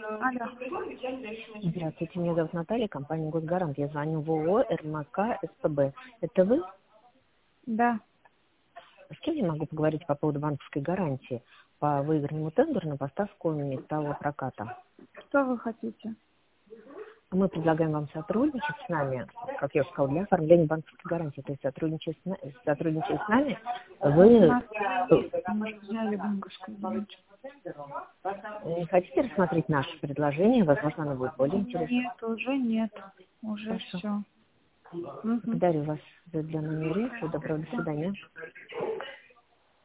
Алло. Здравствуйте, меня зовут Наталья, компания «Госгарант». Я звоню в ООО РМК СПБ. Это вы? Да. С кем я могу поговорить по поводу банковской гарантии по выигранному тендеру на поставку металлопроката проката? Что вы хотите? Мы предлагаем вам сотрудничать с нами, как я уже сказала, для оформления банковской гарантии. То есть сотрудничая с нами, вы Мы же взяли банковскую гарантию. не хотите рассмотреть наше предложение? Возможно, оно будет более интересно. Нет, уже нет. Уже Хорошо. все. Благодарю вас за уделенную речь. Доброго, до свидания.